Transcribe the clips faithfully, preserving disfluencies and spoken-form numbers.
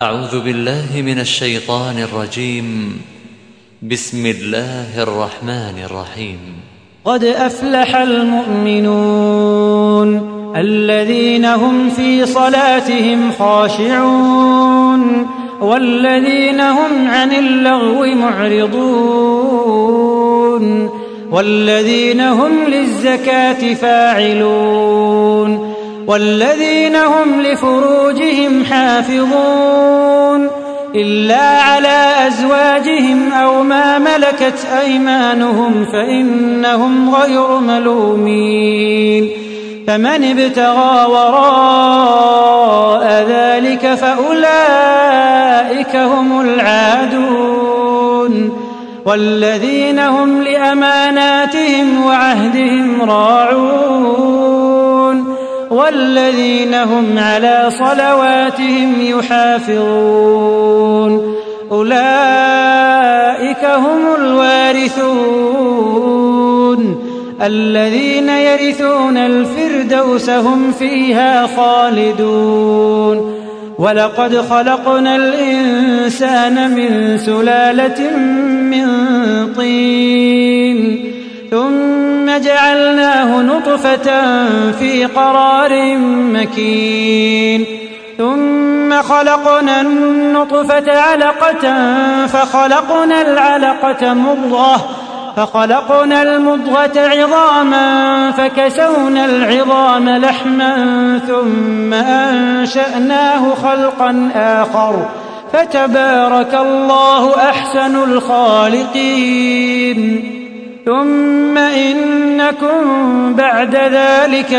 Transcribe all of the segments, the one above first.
أعوذ بالله من الشيطان الرجيم. بسم الله الرحمن الرحيم. قد أفلح المؤمنون الذين هم في صلاتهم خاشعون والذين هم عن اللغو معرضون والذين هم للزكاة فاعلون والذين هم لفروجهم حافظون إلا على أزواجهم أو ما ملكت أيمانهم فإنهم غير ملومين. فمن ابتغى وراء ذلك فأولئك هم العادون والذين هم لأماناتهم وعهدهم راعون والذين هم على صلواتهم يحافظون أولئك هم الوارثون الذين يرثون الفردوس هم فيها خالدون. ولقد خلقنا الإنسان من سلالة من طين ثم جعلناه نطفة في قرار مكين ثم خلقنا النطفة علقة فخلقنا العلقة مضغة فخلقنا المضغة عظاما فكسونا العظام لحما ثم أنشأناه خلقا آخر فتبارك الله أحسن الخالقين. ثم إنكم بعد ذلك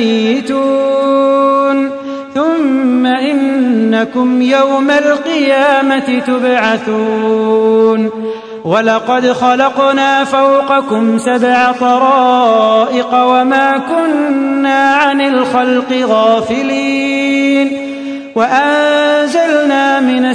لميتون ثم إنكم يوم القيامة تبعثون. ولقد خلقنا فوقكم سبع طرائق وما كنا عن الخلق غافلين وأنزلنا من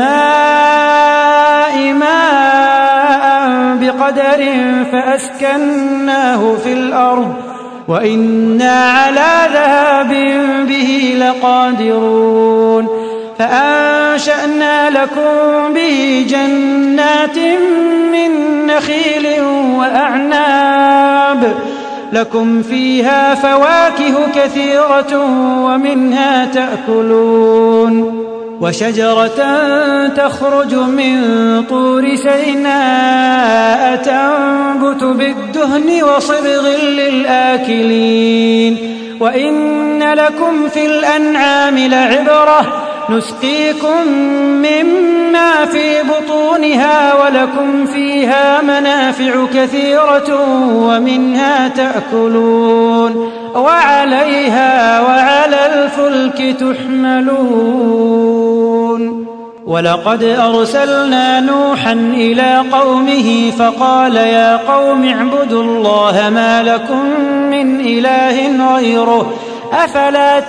السماء ماء بقدر فأسكناه في الأرض وإنا على ذهاب به لقادرون. فأنشأنا لكم به جنات من نخيل وأعناب لكم فيها فواكه كثيرة ومنها تأكلون وشجرة تخرج من طور سيناء تنبت بالدهن وصبغ للآكلين. وإن لكم في الأنعام لعبرة نسقيكم مما في بطونها ولكم فيها منافع كثيرة ومنها تأكلون وعليها وعلى الفلك تحملون. ولقد أرسلنا نوحا إلى قومه فقال يا قوم اعبدوا الله ما لكم من إله غيره أفلا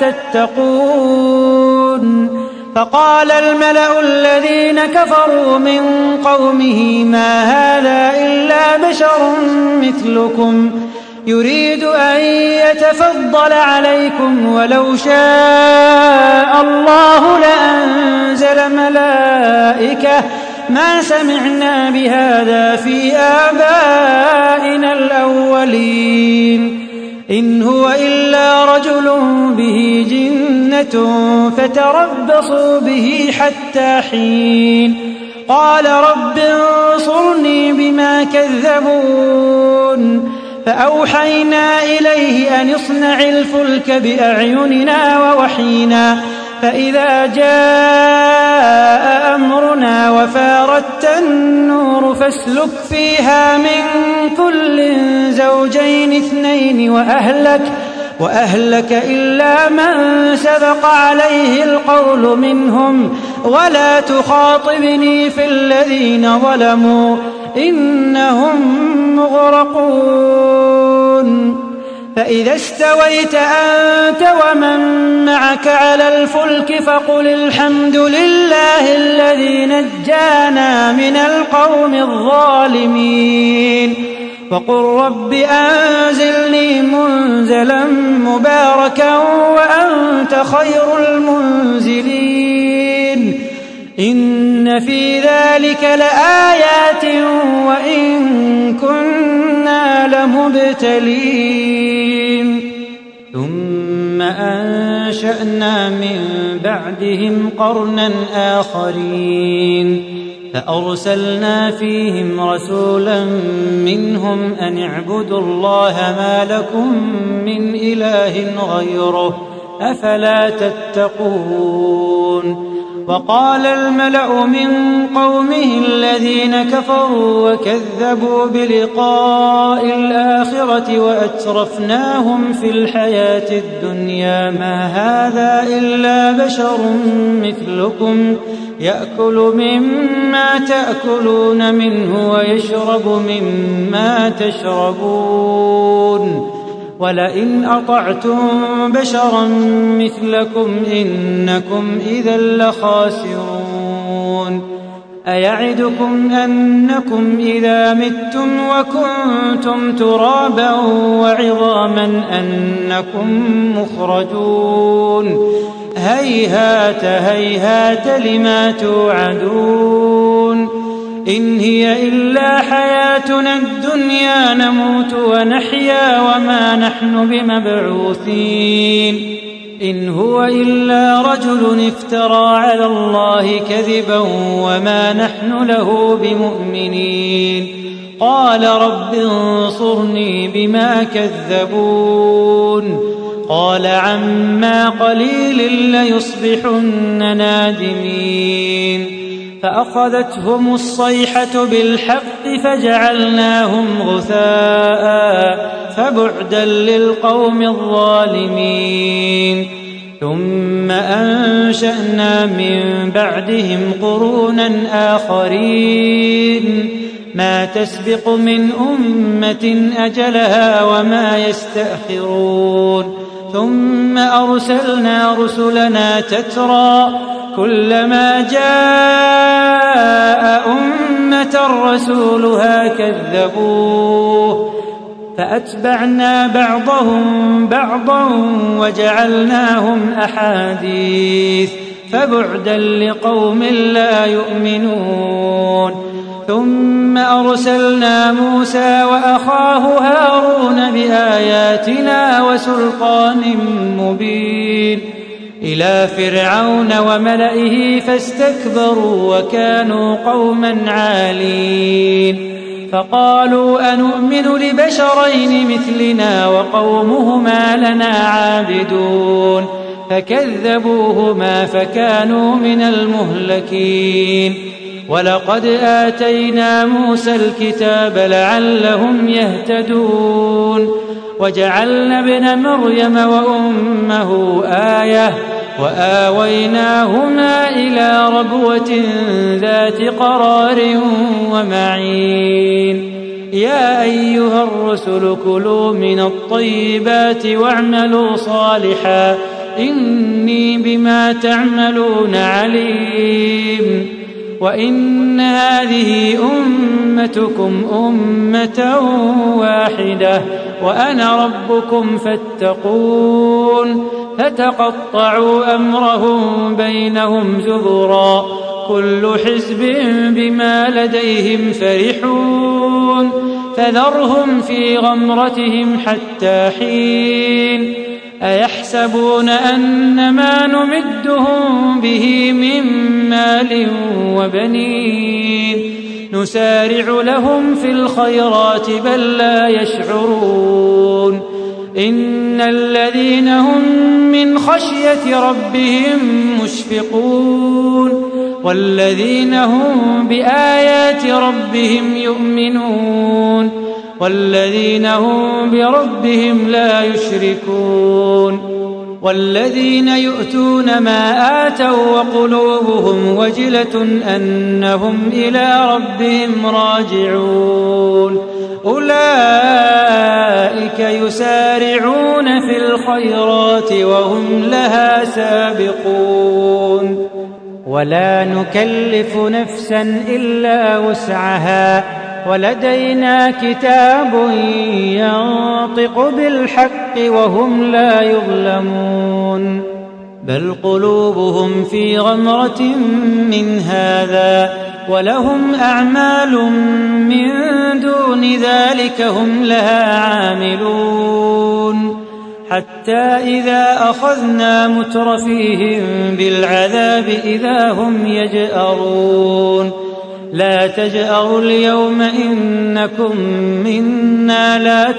تتقون. فقال الملأ الذين كفروا من قومه ما هذا إلا بشر مثلكم يريد أن يتفضل عليكم ولو شاء الله لأنزل ملائكة ما سمعنا بهذا في آبائنا الأولين إن هو إلا رجل به جنة فتربصوا به حتى حين. قال رب انصرني بما كذبون. فأوحينا إليه أن اصنع الفلك بأعيننا ووحينا فإذا جاء أمرنا وفاردت النور فاسلك فيها من كل زوجين اثنين وأهلك, وأهلك إلا من سبق عليه القول منهم ولا تخاطبني في الذين ظلموا إنهم مغرقون. فإذا استويت أنت ومن معك على الفلك فقل الحمد لله الذي نجانا من القوم الظالمين وقل رب أنزلني منزلا مباركا وأنت خير المنزلين. إن في ذلك لآيات وإن كنا لمبتلين ثم أنشأنا من بعدهم قرنا آخرين فأرسلنا فيهم رسولا منهم أن اعبدوا الله ما لكم من إله غيره أفلا تتقون وقال الملأ من قومه الذين كفروا وكذبوا بلقاء الآخرة وأترفناهم في الحياة الدنيا ما هذا إلا بشر مثلكم يأكل مما تأكلون منه ويشرب مما تشربون ولئن أطعتم بشرا مثلكم إنكم إذا لخاسرون أيعدكم أنكم إذا متم وكنتم ترابا وعظاما أنكم مخرجون هيهات هيهات لما توعدون إن هي إلا حياتنا الدنيا نموت ونحيا وما نحن بمبعوثين إن هو إلا رجل افترى على الله كذبا وما نحن له بمؤمنين قال رب انصرني بما كذبون قال عما قليل ليصبحن نادمين فأخذتهم الصيحة بالحق فجعلناهم غثاء فبعدا للقوم الظالمين ثم أنشأنا من بعدهم قرونا آخرين ما تسبق من أمة أجلها وما يستأخرون ثم أرسلنا رسلنا تترى كلما جاء أمة رسولها كذبوه فأتبعنا بعضهم بعضا وجعلناهم أحاديث فبعدا لقوم لا يؤمنون ثم أرسلنا موسى وأخاه هارون بآياتنا وسلطان مبين إلى فرعون وملئه فاستكبروا وكانوا قوما عالين فقالوا أنؤمن لبشرين مثلنا وقومهما لنا عابدون فكذبوهما فكانوا من المهلكين ولقد آتينا موسى الكتاب لعلهم يهتدون وجعلنا ابن مريم وأمه آية وآويناهما إلى ربوة ذات قرار ومعين يا أيها الرسل كلوا من الطيبات واعملوا صالحا إني بما تعملون عليم وإن هذه أمتكم أمة واحدة وأنا ربكم فاتقون فتقطعوا أمرهم بينهم زبرا كل حزب بما لديهم فرحون فذرهم في غمرتهم حتى حين أيحسبون أن ما نمدهم به من مال وبنين نسارع لهم في الخيرات بل لا يشعرون إن الذين هم من خشية ربهم مشفقون والذين هم بآيات ربهم يؤمنون والذين هم بربهم لا يشركون والذين يؤتون ما آتوا وقلوبهم وجلة أنهم إلى ربهم راجعون أولئك يسارعون في الخيرات وهم لها سابقون ولا نكلف نفسا إلا وسعها ولدينا كتاب ينطق بالحق وهم لا يظلمون بل قلوبهم في غمرة من هذا ولهم أعمال من دون ذلك هم لها عاملون حتى إذا أخذنا مترفيهم بالعذاب إذا هم يجأرون لا تجأروا اليوم إنكم منا لا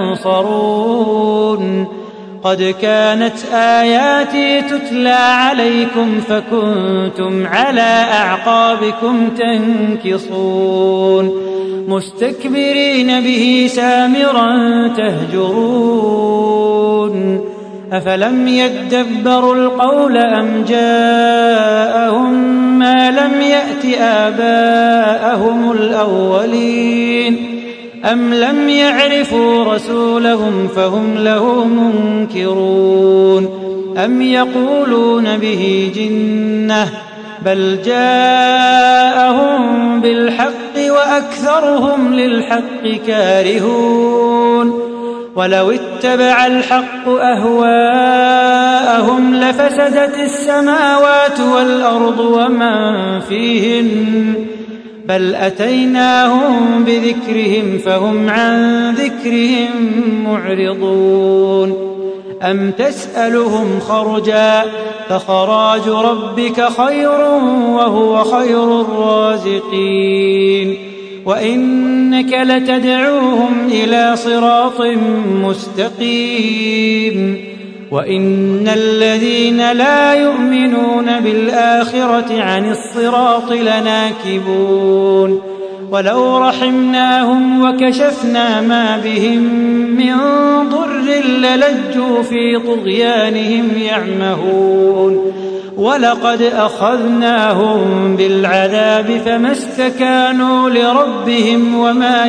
تنصرون قد كانت آياتي تتلى عليكم فكنتم على أعقابكم تنكصون مستكبرين به سامرا تهجرون أفلم يدبروا القول أم جاءهم ما لم يأت آباءهم الأولين أم لم يعرفوا رسولهم فهم له منكرون أم يقولون به جنة بل جاءهم بالحق وأكثرهم للحق كارهون ولو اتبع الحق أهواءهم لفسدت السماوات والأرض ومن فيهن بل أتيناهم بذكرهم فهم عن ذكرهم معرضون أم تسألهم خرجا فخراج ربك خير وهو خير الرازقين وإنك لتدعوهم إلى صراط مستقيم وإن الذين لا يؤمنون بالآخرة عن الصراط لناكبون ولو رحمناهم وكشفنا ما بهم من ضر للجوا في طغيانهم يعمهون ولقد أخذناهم بالعذاب فما استكانوا لربهم وما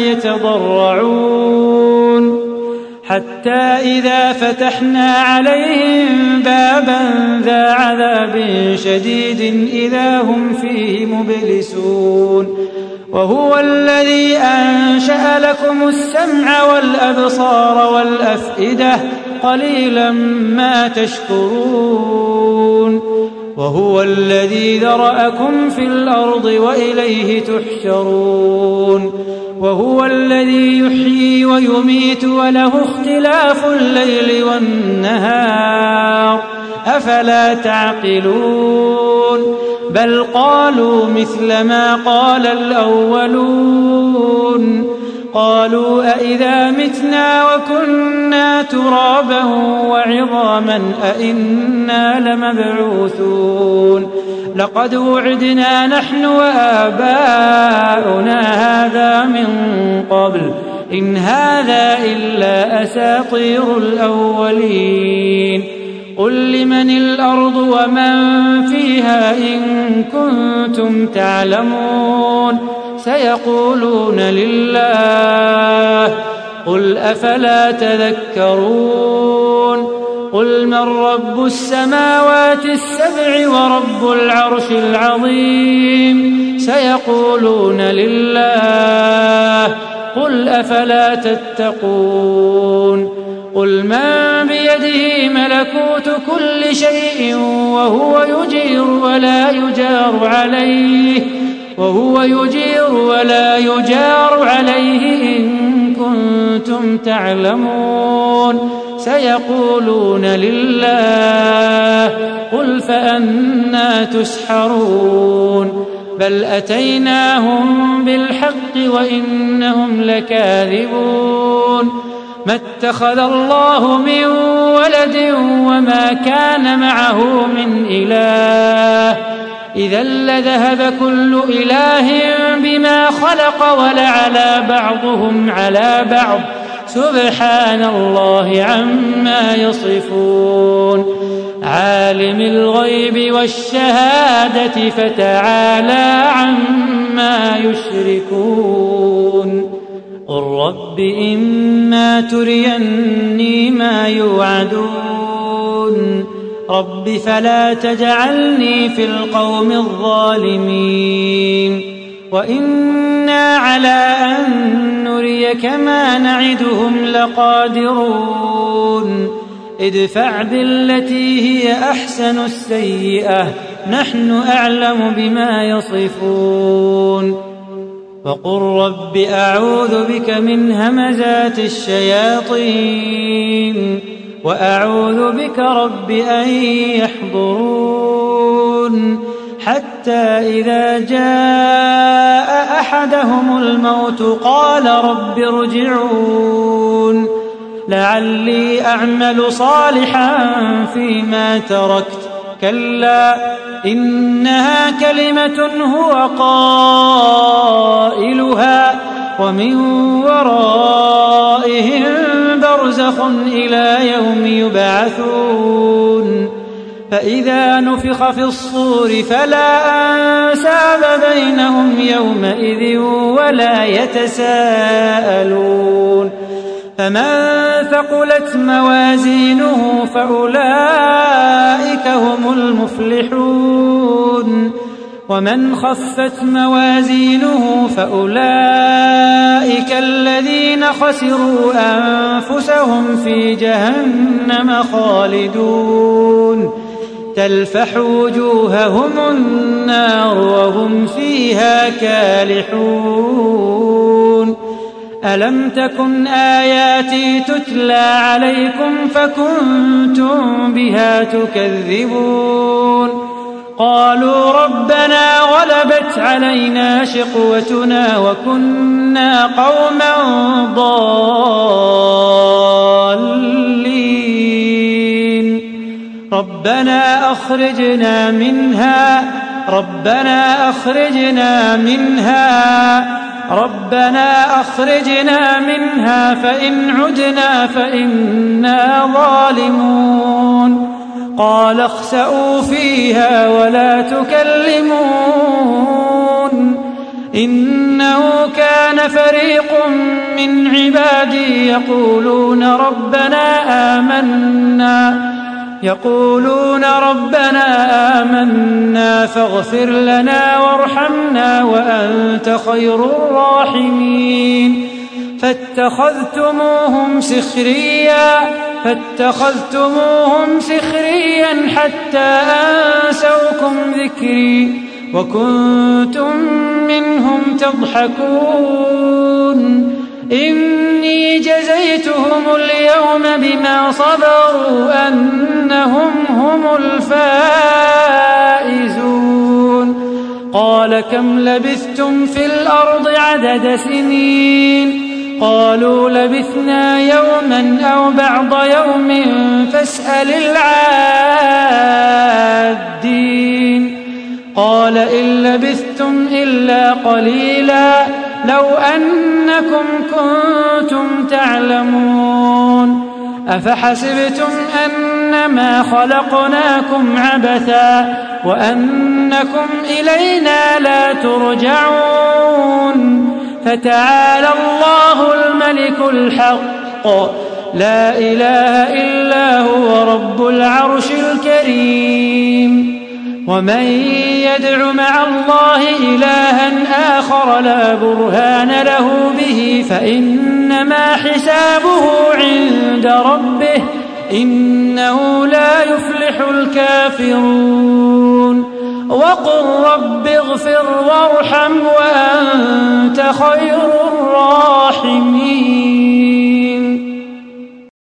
يتضرعون حتى إذا فتحنا عليهم بابا ذا عذاب شديد إذا هم فيه مبلسون وهو الذي أنشأ لكم السمع والأبصار والأفئدة قليلا ما تشكرون وهو الذي ذرأكم في الأرض وإليه تحشرون وهو الذي يحيي ويميت وله اختلاف الليل والنهار أفلا تعقلون بل قالوا مثل ما قال الأولون قالوا أئذا متنا وكنا ترابا وعظاما أئنا لمبعوثون لقد وعدنا نحن وآباؤنا هذا من قبل إن هذا إلا أساطير الأولين قل لمن الأرض ومن فيها إن كنتم تعلمون سيقولون لله قل أفلا تذكرون قل من رب السماوات السبع ورب العرش العظيم سيقولون لله قل أفلا تتقون قل من بيده ملكوت كل شيء وهو يجير ولا يجار عليه وهو يجير ولا يجار عليه إن كنتم تعلمون سيقولون لله قل فأنى تسحرون بل أتيناهم بالحق وإنهم لكاذبون ما اتخذ الله من ولد وما كان معه من إله إذا لذهب كل إله بما خلق ولعلى بعضهم على بعض سبحان الله عما يصفون عالم الغيب والشهادة فتعالى عما يشركون قل رب إما تريني ما يوعدون رب فلا تجعلني في القوم الظالمين وإنا على أن نريك ما نعدهم لقادرون ادفع بالتي هي أحسن السيئة نحن أعلم بما يصفون وقل رب أعوذ بك من همزات الشياطين وأعوذ بك رب أن يحضرون حتى إذا جاء أحدهم الموت قال رب ارجعون لعلي أعمل صالحا فيما تركت كلا إنها كلمة هو قائلها ومن ورائهم برزخ إلى يوم يبعثون فإذا نفخ في الصور فلا أنساب بينهم يومئذ ولا يتساءلون فمن ثقلت موازينه فأولئك هم المفلحون ومن خفت موازينه فأولئك الذين خسروا أنفسهم في جهنم خالدون تلفح وجوههم النار وهم فيها كالحون ألم تكن آياتي تتلى عليكم فكنتم بها تكذبون قالوا ربنا غلبت علينا شقوتنا وكنا قوما ضالين ربنا أخرجنا منها ربنا أخرجنا منها ربنا أخرجنا منها فإن عدنا فإنا ظالمون قال اخسئوا فيها ولا تكلمون إنه كان فريق من عبادي يقولون ربنا آمنا يقولون ربنا آمنا فاغفر لنا وارحمنا وأنت خير الراحمين فاتخذتموهم سخريا فاتخذتموهم سخريا حتى أنسوكم ذكري وكنتم منهم تضحكون إني جزيتهم اليوم بما صبروا أنهم هم الفائزون قال كم لبثتم في الأرض عدد سنين قالوا لبثنا يوما أو بعض يوم فاسأل العادين قال إن لبثتم إلا قليلا لو أنكم كنتم تعلمون أفحسبتم أنما خلقناكم عبثا وأنكم إلينا لا ترجعون فتعالى الله الملك الحق لا إله إلا هو رب العرش الكريم ومن يدع مع الله إلها آخر لا برهان له به فإنما حسابه عند ربه إنه لا يفلح الكافرون وقل رب اغفر وارحم وأنت خير الراحمين